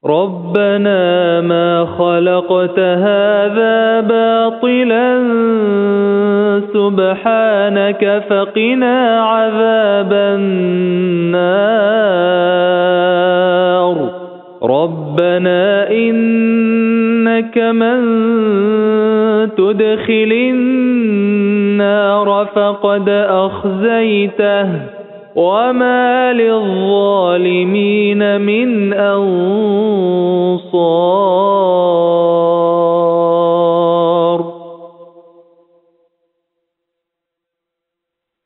ربنا ما خلقت هذا باطلا سبحانك فقنا عذاب النار ربنا إنك من تدخل النار فقد أخزيته وما للظالمين من أنصار